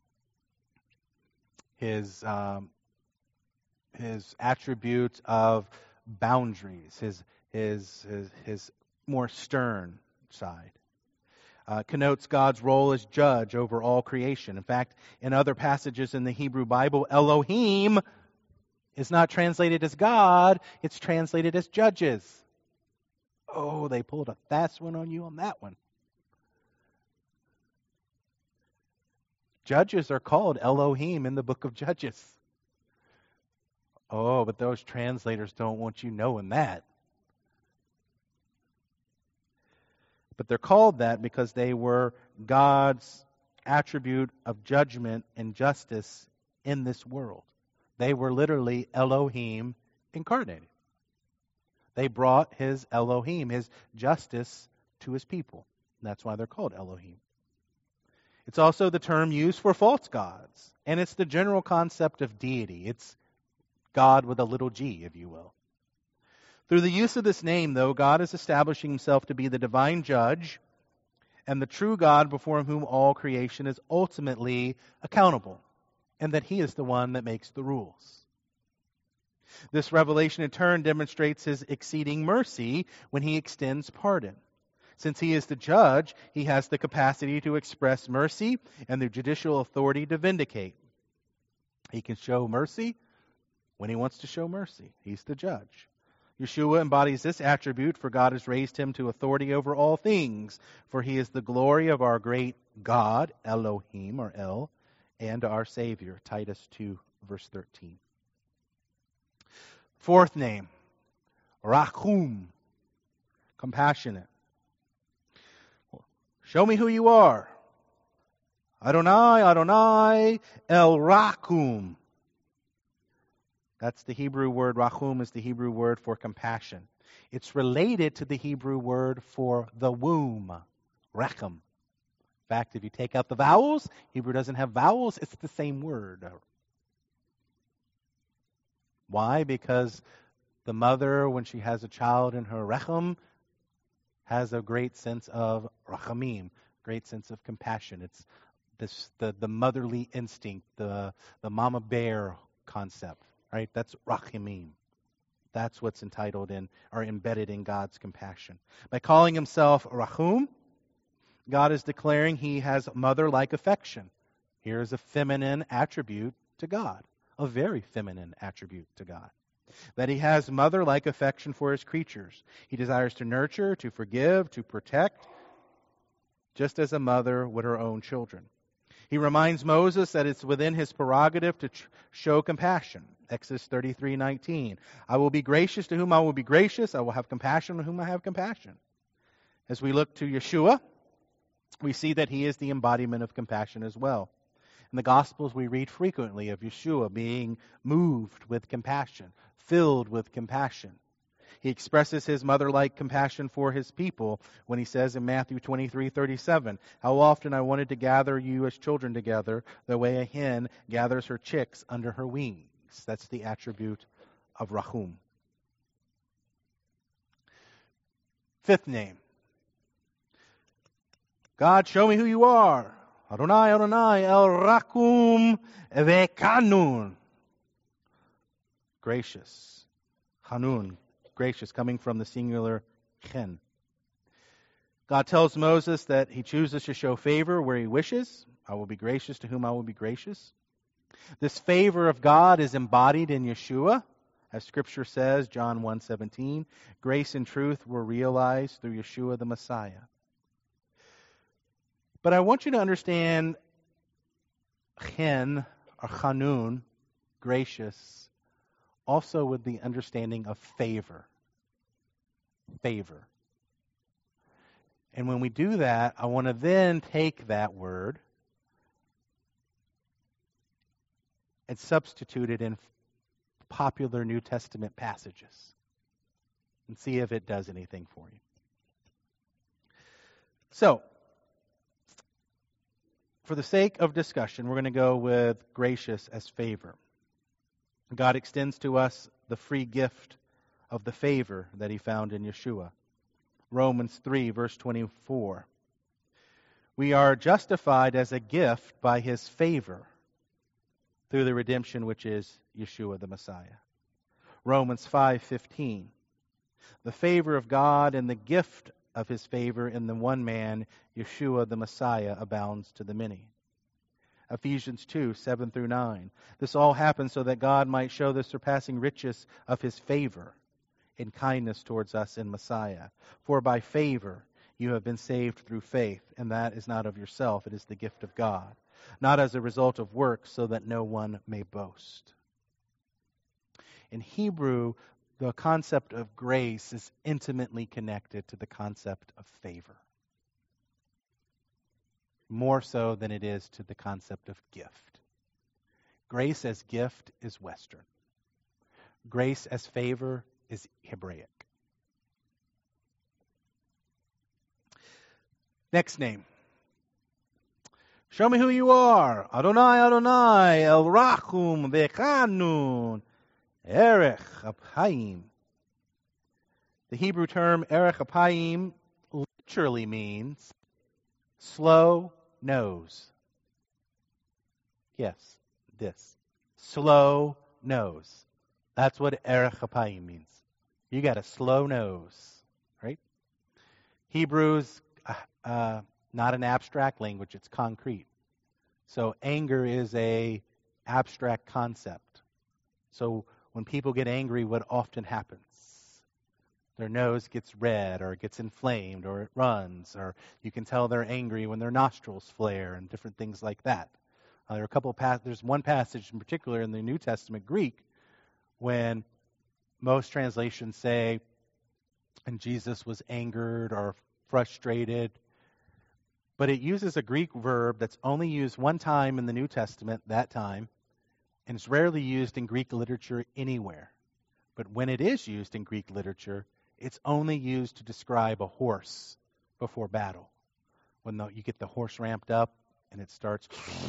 His um, his attribute of boundaries, his his his, his more stern side. Uh, connotes God's role as judge over all creation. In fact, in other passages in the Hebrew Bible, Elohim is not translated as God, it's translated as judges. Oh, they pulled a fast one on you on that one. Judges are called Elohim in the book of Judges. Oh, but those translators don't want you knowing that. But they're called that because they were God's attribute of judgment and justice in this world. They were literally Elohim incarnated. They brought his Elohim, his justice, to his people. And that's why they're called Elohim. It's also the term used for false gods. And it's the general concept of deity. It's God with a little g, if you will. Through the use of this name, though, God is establishing himself to be the divine judge and the true God before whom all creation is ultimately accountable, and that he is the one that makes the rules. This revelation in turn demonstrates his exceeding mercy when he extends pardon. Since he is the judge, he has the capacity to express mercy and the judicial authority to vindicate. He can show mercy when he wants to show mercy. He's the judge. Yeshua embodies this attribute, for God has raised him to authority over all things, for he is the glory of our great God, Elohim, or El, and our Savior, Titus two, verse thirteen. Fourth name, Rachum, compassionate. Show me who you are. Adonai, Adonai, El Rachum. That's the Hebrew word, Rachum is the Hebrew word for compassion. It's related to the Hebrew word for the womb, Rechem. In fact, if you take out the vowels, Hebrew doesn't have vowels, it's the same word. Why? Because the mother, when she has a child in her Rechem, has a great sense of Rachamim, great sense of compassion. It's this the, the motherly instinct, the, the mama bear concept. Right? That's Rachamim. That's what's entitled in or embedded in God's compassion. By calling himself Rachum, God is declaring he has mother-like affection. Here is a feminine attribute to God, a very feminine attribute to God. That he has mother-like affection for his creatures. He desires to nurture, to forgive, to protect, just as a mother would her own children. He reminds Moses that it's within his prerogative to tr- show compassion. Exodus thirty-three nineteen. I will be gracious to whom I will be gracious. I will have compassion on whom I have compassion. As we look to Yeshua, we see that he is the embodiment of compassion as well. In the Gospels, we read frequently of Yeshua being moved with compassion, filled with compassion. He expresses his mother-like compassion for his people when he says in Matthew twenty-three thirty-seven, how often I wanted to gather you as children together, the way a hen gathers her chicks under her wings. That's the attribute of Rachum. Fifth name. God, show me who you are. Adonai, Adonai, El Rachum Ve'Kanun. Gracious. Hanun. Gracious, coming from the singular chen. God tells Moses that he chooses to show favor where he wishes. I will be gracious to whom I will be gracious. This favor of God is embodied in Yeshua. As Scripture says, John one seventeen, grace and truth were realized through Yeshua the Messiah. But I want you to understand chen, or chanun, gracious, also with the understanding of favor. Favor. And when we do that, I want to then take that word and substitute it in popular New Testament passages and see if it does anything for you. So, for the sake of discussion, we're going to go with gracious as favor. God extends to us the free gift of the favor that he found in Yeshua. Romans three, verse twenty-four. We are justified as a gift by his favor through the redemption which is Yeshua the Messiah. Romans five fifteen. The favor of God and the gift of his favor in the one man, Yeshua the Messiah, abounds to the many. Ephesians two, seven through nine. This all happened so that God might show the surpassing riches of his favor in kindness towards us in Messiah. For by favor you have been saved through faith, and that is not of yourself, it is the gift of God. not as a result of works, so that no one may boast. In Hebrew, the concept of grace is intimately connected to the concept of favor, more so than it is to the concept of gift. Grace as gift is Western. Grace as favor is Hebraic. Next name. Show me who you are. Adonai, Adonai, El Rachum Vechanun, Erech Apayim. The Hebrew term Erech Apayim literally means slow nose. Yes, this. Slow nose. That's what Erech Apayim means. You got a slow nose, right? Hebrew's uh, uh, not an abstract language, it's concrete. So anger is a abstract concept. So when people get angry, what often happens? Their nose gets red, or it gets inflamed, or it runs, or you can tell they're angry when their nostrils flare, and different things like that. Uh, there are a couple of pas- There's one passage in particular in the New Testament Greek when most translations say, and Jesus was angered or frustrated, but it uses a Greek verb that's only used one time in the New Testament, that time, and it's rarely used in Greek literature anywhere. But when it is used in Greek literature, it's only used to describe a horse before battle. When the, you get the horse ramped up and it starts,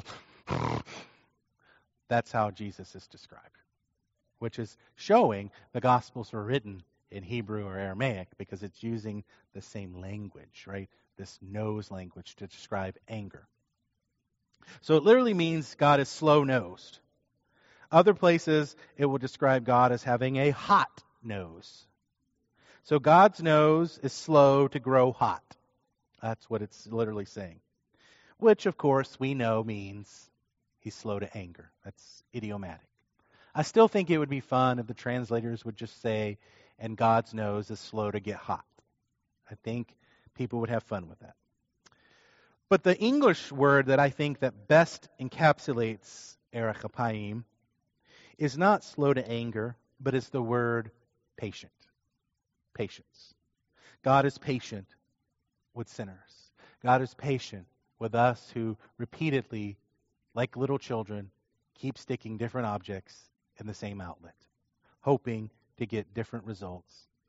that's how Jesus is described, which is showing the Gospels were written in Hebrew or Aramaic because it's using the same language, right? This nose language to describe anger. So it literally means God is slow-nosed. Other places, it will describe God as having a hot nose. So God's nose is slow to grow hot. That's what it's literally saying. Which, of course, we know means he's slow to anger. That's idiomatic. I still think it would be fun if the translators would just say, and God's nose is slow to get hot. I think people would have fun with that. But the English word that I think that best encapsulates Erech Apayim is not slow to anger, but is the word patient. Patience. God is patient with sinners. God is patient with us who repeatedly, like little children, keep sticking different objects in the same outlet, hoping to get different results.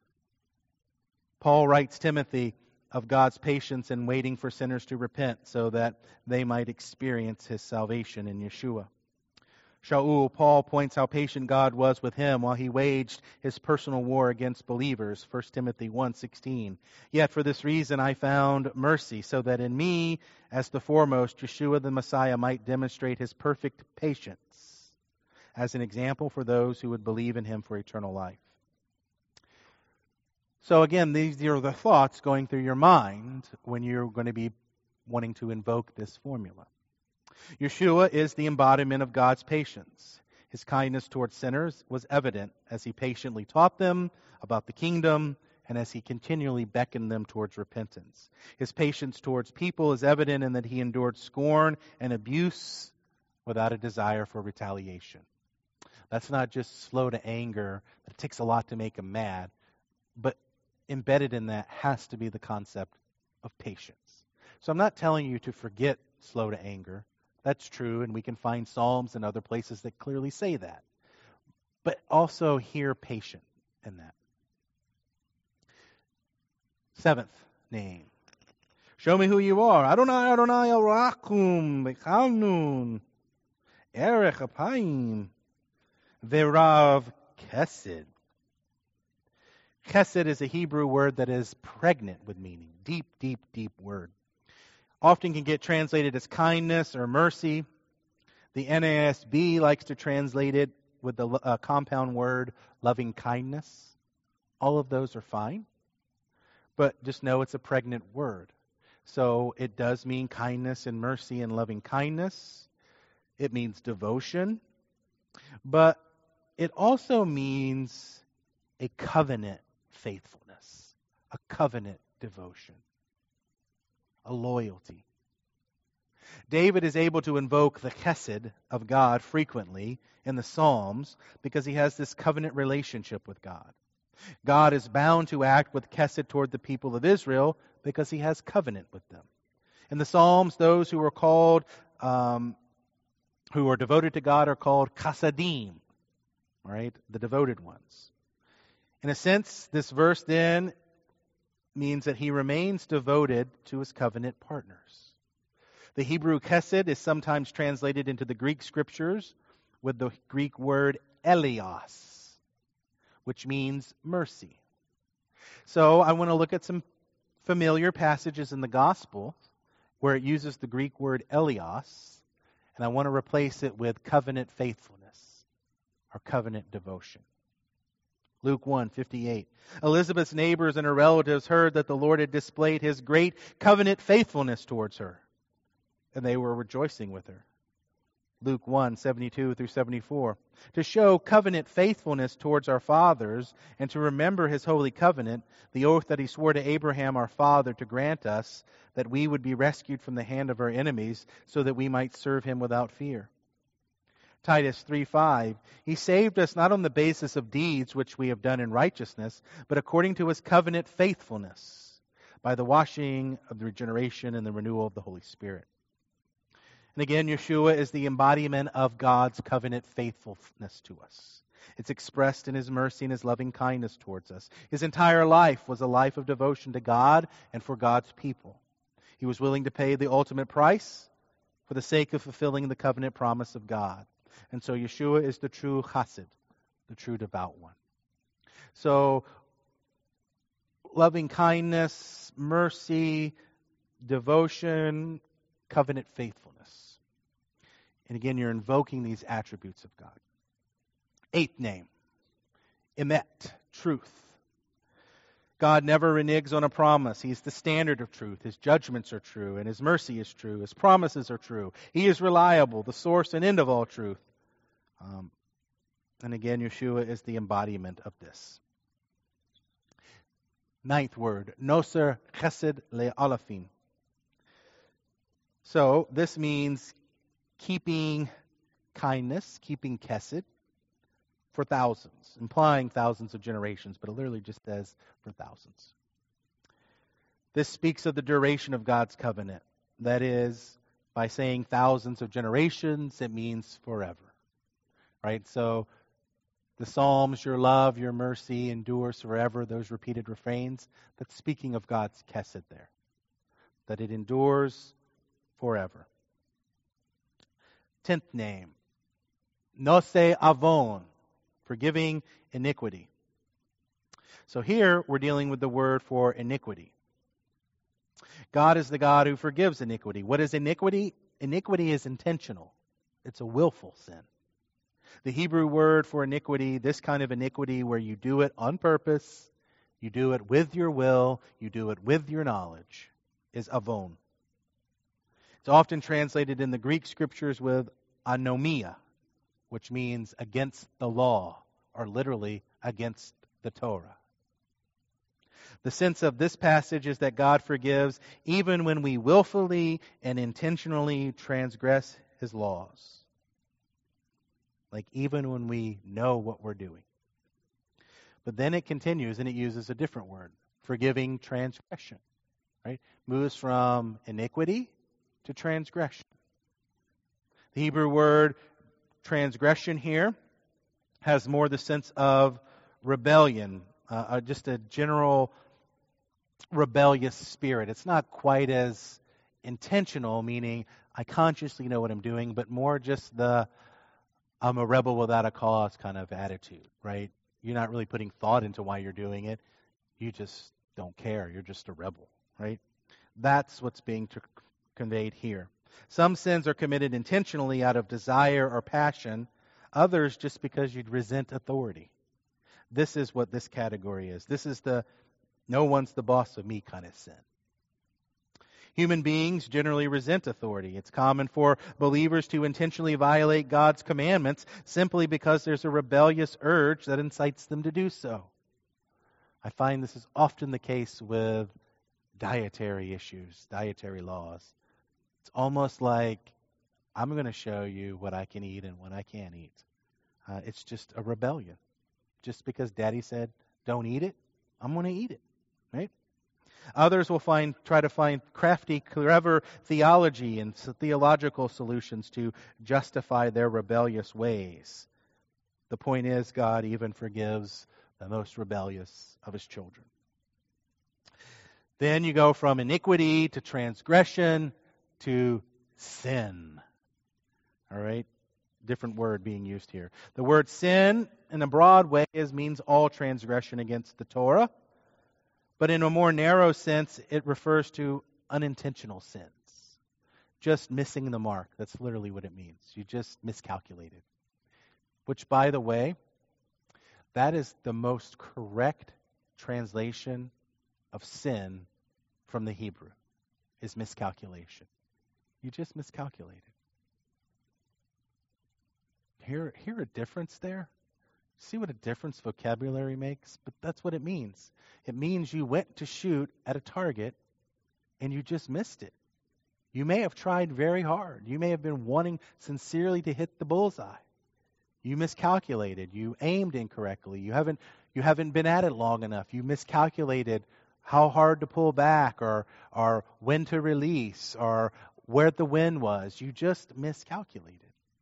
Paul writes Timothy of God's patience in waiting for sinners to repent so that they might experience his salvation in Yeshua. Shaul, Paul points how patient God was with him while he waged his personal war against believers, First Timothy one sixteen. Yet for this reason I found mercy, so that in me, as the foremost, Yeshua the Messiah might demonstrate his perfect patience as an example for those who would believe in him for eternal life. So again, these are the thoughts going through your mind when you're going to be wanting to invoke this formula. Yeshua is the embodiment of God's patience. His kindness towards sinners was evident as he patiently taught them about the kingdom and as he continually beckoned them towards repentance. His patience towards people is evident in that he endured scorn and abuse without a desire for retaliation. That's not just slow to anger. It takes a lot to make him mad. But embedded in that has to be the concept of patience. So I'm not telling you to forget slow to anger. That's true, and we can find Psalms and other places that clearly say that. But also hear patient in that. Seventh name. Show me who you are. Adonai, Adonai, El Rachum, Vechanun, Erech Apayim, Verav Chesed. Chesed is a Hebrew word that is pregnant with meaning. Deep, deep, deep word. Often can get translated as kindness or mercy. The N A S B likes to translate it with the uh, compound word loving kindness. All of those are fine. But just know it's a pregnant word. So it does mean kindness and mercy and loving kindness. It means devotion. But it also means a covenant faithfulness, a covenant devotion, a loyalty. David is able to invoke the chesed of God frequently in the Psalms because he has this covenant relationship with God. God is bound to act with chesed toward the people of Israel because he has covenant with them. In the Psalms, those who are called, um, who are devoted to God are called chasadim, right? The devoted ones. In a sense, this verse then means that he remains devoted to his covenant partners. The Hebrew chesed is sometimes translated into the Greek scriptures with the Greek word elios, which means mercy. So I want to look at some familiar passages in the gospel where it uses the Greek word elios, and I want to replace it with covenant faithfulness or covenant devotion. Luke one fifty-eight. Elizabeth's neighbors and her relatives heard that the Lord had displayed his great covenant faithfulness towards her, and they were rejoicing with her. Luke one seventy-two through seventy-four. To show covenant faithfulness towards our fathers and to remember his holy covenant, the oath that he swore to Abraham our father to grant us that we would be rescued from the hand of our enemies so that we might serve him without fear. Titus three five. He saved us not on the basis of deeds which we have done in righteousness, but according to his covenant faithfulness, by the washing of the regeneration and the renewal of the Holy Spirit. And again, Yeshua is the embodiment of God's covenant faithfulness to us. It's expressed in his mercy and his loving kindness towards us. His entire life was a life of devotion to God and for God's people. He was willing to pay the ultimate price for the sake of fulfilling the covenant promise of God. And so Yeshua is the true chassid, the true devout one. So, loving kindness, mercy, devotion, covenant faithfulness. And again, you're invoking these attributes of God. Eighth name, emet, truth. God never reneges on a promise. He's the standard of truth. His judgments are true, and his mercy is true. His promises are true. He is reliable, the source and end of all truth. Um, and again, Yeshua is the embodiment of this. Ninth word, noser chesed le'alafim. So this means keeping kindness, keeping chesed for thousands, implying thousands of generations, but it literally just says for thousands. This speaks of the duration of God's covenant. That is, by saying thousands of generations, it means forever. Right? So the Psalms, your love, your mercy endures forever, those repeated refrains, that's speaking of God's chesed there. That it endures forever. Tenth name, Nose Avon, forgiving iniquity. So here we're dealing with the word for iniquity. God is the God who forgives iniquity. What is iniquity? Iniquity is intentional. It's a willful sin. The Hebrew word for iniquity, this kind of iniquity where you do it on purpose, you do it with your will, you do it with your knowledge, is avon. It's often translated in the Greek scriptures with anomia, which means against the law, or literally against the Torah. The sense of this passage is that God forgives even when we willfully and intentionally transgress his laws. Like even when we know what we're doing. But then it continues and it uses a different word, forgiving transgression. Right? Moves from iniquity to transgression. The Hebrew word transgression here has more the sense of rebellion, uh, just a general rebellious spirit. It's not quite as intentional, meaning I consciously know what I'm doing, but more just the I'm a rebel without a cause kind of attitude, right? You're not really putting thought into why you're doing it. You just don't care. You're just a rebel, right? That's what's being t- conveyed here. Some sins are committed intentionally out of desire or passion, others just because you'd resent authority. This is what this category is. This is the no one's the boss of me kind of sin. Human beings generally resent authority. It's common for believers to intentionally violate God's commandments simply because there's a rebellious urge that incites them to do so. I find this is often the case with dietary issues, dietary laws. It's almost like, I'm going to show you what I can eat and what I can't eat. Uh, it's just a rebellion. Just because Daddy said, don't eat it, I'm going to eat it, right? Others will find, try to find crafty, clever theology and theological solutions to justify their rebellious ways. The point is, God even forgives the most rebellious of his children. Then you go from iniquity to transgression to sin. All right? Different word being used here. The word sin, in a broad way, is means all transgression against the Torah. But in a more narrow sense, it refers to unintentional sins. Just missing the mark. That's literally what it means. You just miscalculated. Which, by the way, that is the most correct translation of sin from the Hebrew, is miscalculation. You just miscalculated. Hear, hear a difference there? See what a difference vocabulary makes? But that's what it means. It means you went to shoot at a target and you just missed it. You may have tried very hard. You may have been wanting sincerely to hit the bullseye. You miscalculated. You aimed incorrectly. You haven't you haven't been at it long enough. You miscalculated how hard to pull back or or when to release or where the wind was. You just miscalculated.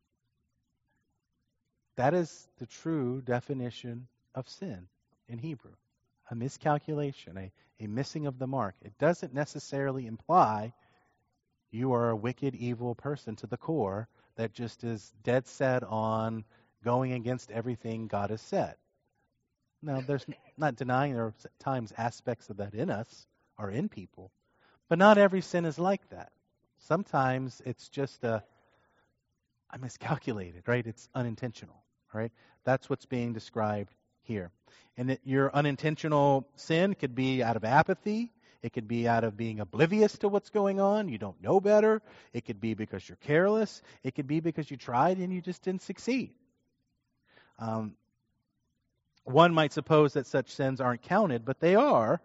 That is the true definition of sin in Hebrew. A miscalculation, a, a missing of the mark. It doesn't necessarily imply you are a wicked, evil person to the core that just is dead set on going against everything God has said. Now, there's not denying there are times aspects of that in us or in people, but not every sin is like that. Sometimes it's just a, I miscalculated, right? It's unintentional, right? That's what's being described here. And that your unintentional sin could be out of apathy. It could be out of being oblivious to what's going on. You don't know better. It could be because you're careless. It could be because you tried and you just didn't succeed. Um, one might suppose that such sins aren't counted, but they are.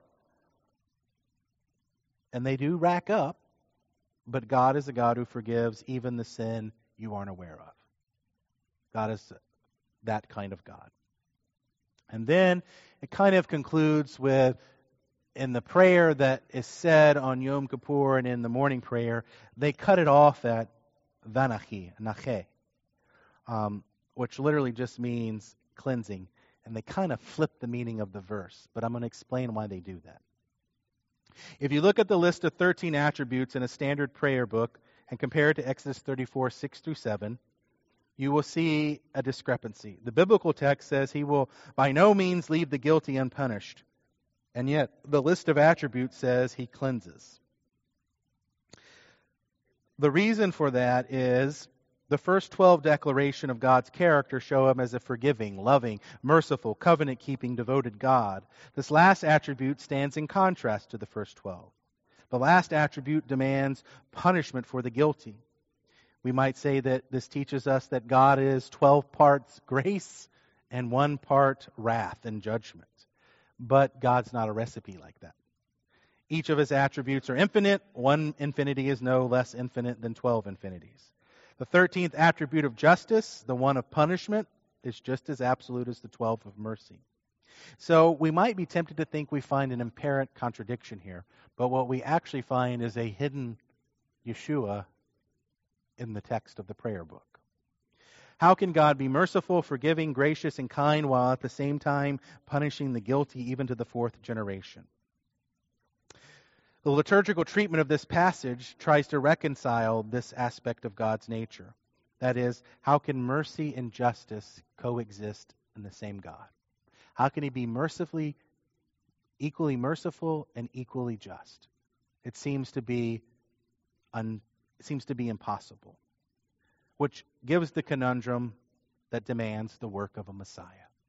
And they do rack up. But God is a God who forgives even the sin you aren't aware of. God is that kind of God. And then it kind of concludes with, in the prayer that is said on Yom Kippur and in the morning prayer, they cut it off at vanachi, nache, um, which literally just means cleansing. And they kind of flip the meaning of the verse. But I'm going to explain why they do that. If you look at the list of thirteen attributes in a standard prayer book and compare it to Exodus thirty-four, six through seven, you will see a discrepancy. The biblical text says he will by no means leave the guilty unpunished. And yet, the list of attributes says he cleanses. The reason for that is the first twelve declaration of God's character show him as a forgiving, loving, merciful, covenant-keeping, devoted God. This last attribute stands in contrast to the first twelve. The last attribute demands punishment for the guilty. We might say that this teaches us that God is twelve parts grace and one part wrath and judgment. But God's not a recipe like that. Each of his attributes are infinite. One infinity is no less infinite than twelve infinities. The thirteenth attribute of justice, the one of punishment, is just as absolute as the twelve of mercy. So we might be tempted to think we find an apparent contradiction here. But what we actually find is a hidden Yeshua in the text of the prayer book. How can God be merciful, forgiving, gracious, and kind while at the same time punishing the guilty even to the fourth generation? The liturgical treatment of this passage tries to reconcile this aspect of God's nature. That is, how can mercy and justice coexist in the same God? How can he be mercifully, equally merciful and equally just? It seems to be un, it seems to be impossible, which gives the conundrum that demands the work of a Messiah.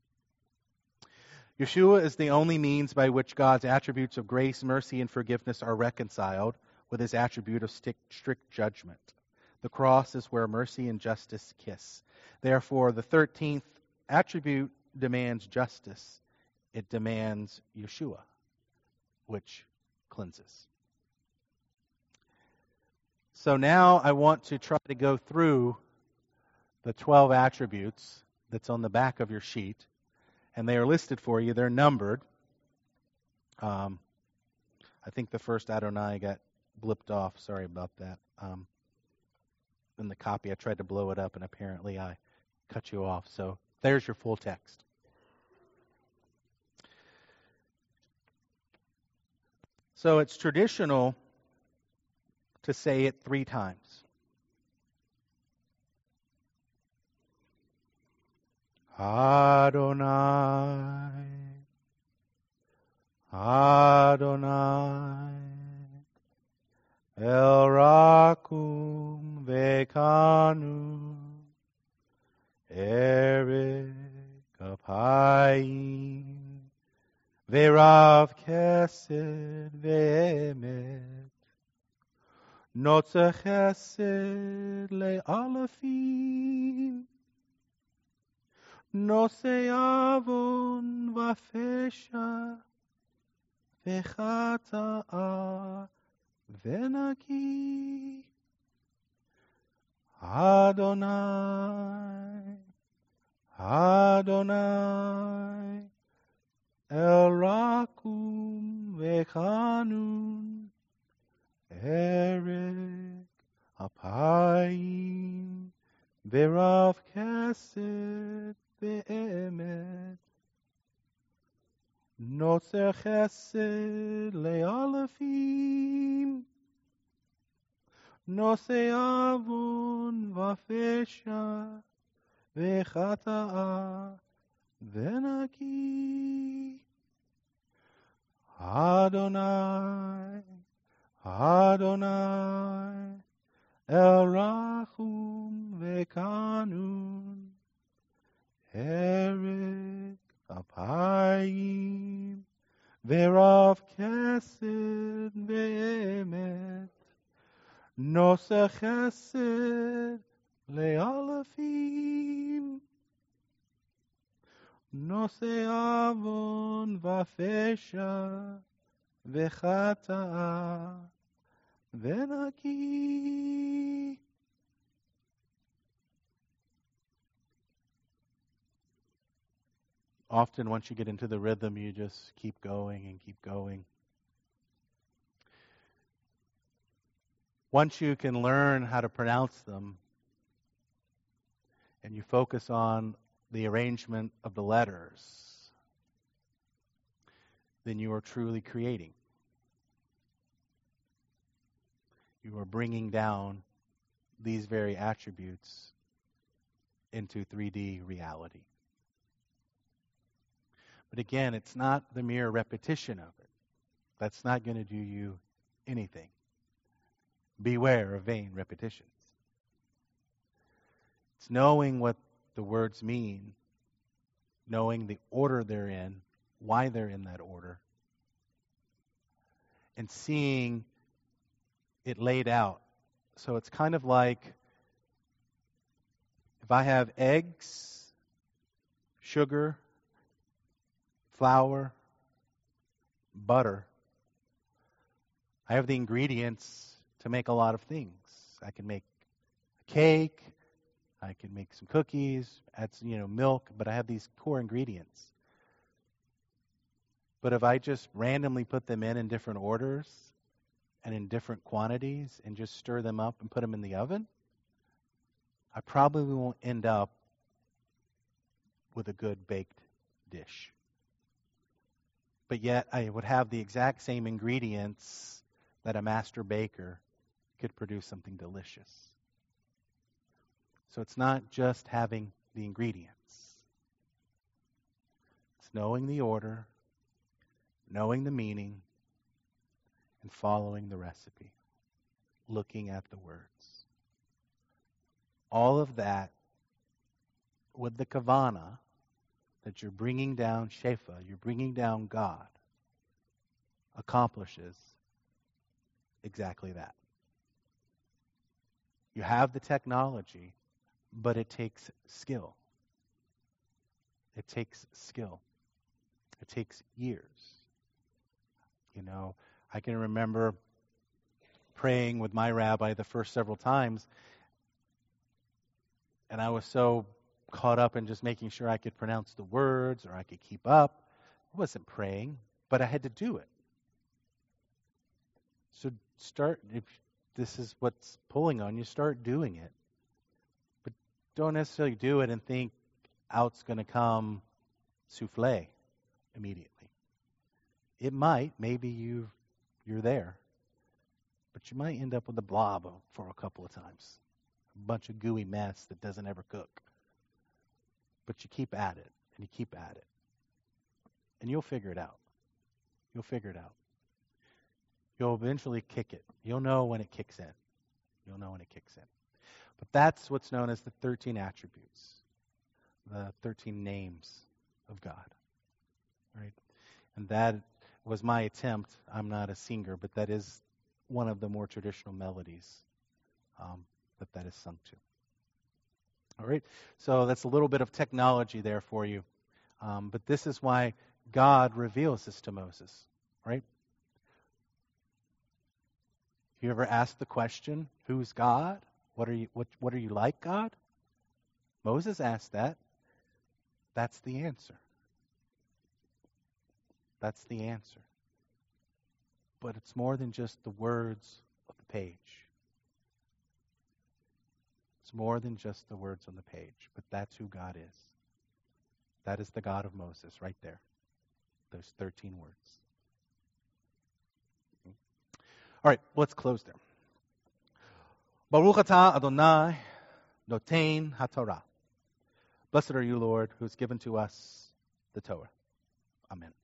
Yeshua is the only means by which God's attributes of grace, mercy, and forgiveness are reconciled with his attribute of strict, strict judgment. The cross is where mercy and justice kiss. Therefore, the thirteenth attribute demands justice. It demands Yeshua, which cleanses. So now I want to try to go through the twelve attributes that's on the back of your sheet, and they are listed for you. They're numbered. Um, I think the first Adonai got blipped off. Sorry about that. Um, in the copy, I tried to blow it up, and apparently I cut you off. So there's your full text. So it's traditional to say it three times. Adonai, Adonai, El Rakum Vekanu, Erik Apayim, Verav Kesed Ve'emet, Notze Chesed Le'alafim, Nose Avon Vafesha, Vechata'a Venaki, Adonai, Adonai, El Rakum Vechanun, Erik Apayim, Verav Kesed Ve'emet, Notzer Chesed Le'alafim, Nose Avon Vafesha, Vechata'a Venaki, Adonai, Adonai, El Rachum Vekanun, Erik Apayim, Verav Kesed Ve'emet, Nose Chesed Le'alafim, Nose Avon Vafesha, Vechata'a Venaki. Often once you get into the rhythm, you just keep going and keep going. Once you can learn how to pronounce them, and you focus on the arrangement of the letters, then you are truly creating. You are bringing down these very attributes into three D reality. But again, it's not the mere repetition of it. That's not going to do you anything. Beware of vain repetitions. It's knowing what the words mean, knowing the order they're in, why they're in that order, and seeing it laid out. So it's kind of like if I have eggs, sugar, flour, butter, I have the ingredients to make a lot of things. I can make a cake, I can make some cookies, add some, you know, milk, but I have these core ingredients. But if I just randomly put them in in different orders and in different quantities and just stir them up and put them in the oven, I probably won't end up with a good baked dish. But yet I would have the exact same ingredients that a master baker could produce something delicious. So it's not just having the ingredients. It's knowing the order, knowing the meaning, and following the recipe, looking at the words. All of that with the kavana that you're bringing down Shefa, you're bringing down God, accomplishes exactly that. You have the technology, but it takes skill. It takes skill. It takes years. You know, I can remember praying with my rabbi the first several times, and I was so caught up in just making sure I could pronounce the words or I could keep up. I wasn't praying, but I had to do it. So start, if this is what's pulling on you, start doing it. But don't necessarily do it and think out's going to come souffle immediately. It might. Maybe you you're there. But you might end up with a blob for a couple of times. A bunch of gooey mess that doesn't ever cook. But you keep at it, and you keep at it. And you'll figure it out. You'll figure it out. You'll eventually kick it. You'll know when it kicks in. You'll know when it kicks in. But that's what's known as the thirteen attributes, the thirteen names of God. Right? And that was my attempt. I'm not a singer, but that is one of the more traditional melodies um, that that is sung to. All right? So that's a little bit of technology there for you. Um, but this is why God reveals this to Moses, right? You ever asked the question, who's God? What are you what what are you like, God? Moses asked that. That's the answer. That's the answer. But it's more than just the words of the page. It's more than just the words on the page, but that's who God is. That is the God of Moses right there. Those thirteen words. All right, let's close there. Baruch atah Adonai noten haTorah. Blessed are you, Lord, who has given to us the Torah. Amen.